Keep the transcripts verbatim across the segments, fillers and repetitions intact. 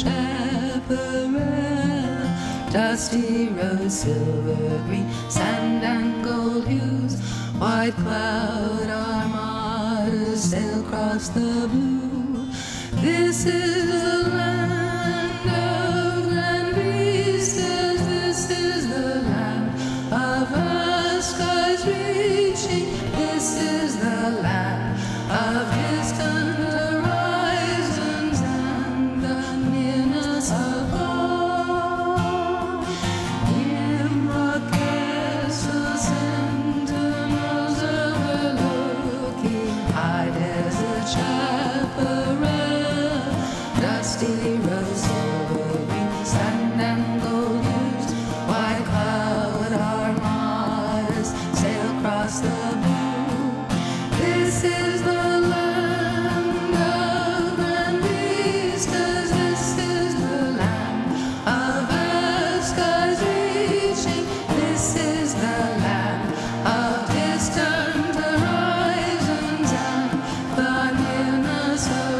chaparral, dusty rose, silver green, sand and gold hues, white cloud armadas sail across the blue. This is the land of grand vistas, this is the land of vast skies reaching, this is the land of distant horizons and the nearness of God. Nimrod Castle, sentinels overlooking high desert chaparral, dusty rose, silver green, sand and gold hues, white cloud armadas sail across the blue. This is the land of grand vistas, this is the land of vast skies reaching, this is the land of distant horizons and the nearness of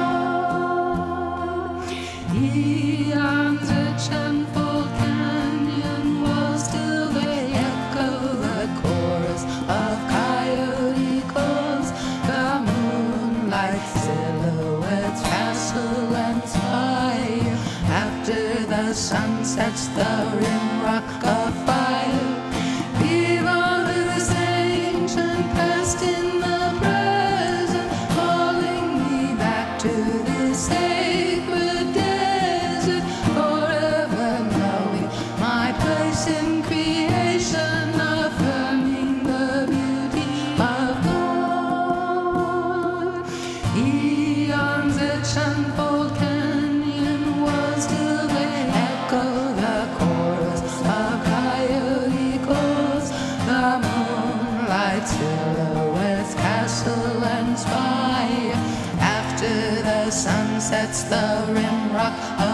God. Eons rich and full canyon walls still they echo the chorus of coyote calls, the moonlight silhouettes, castle and spire. After the sun sets, the rim rock of fire. Leave all this ancient past in the present, calling me back to this sacred desert, forever knowing my place in creation, affirming the beauty of God. Eons etch unfold canyon walls till they echo the chorus of coyote calls, the moonlight silhouettes, castle and spire. After the sun sets, the rim rock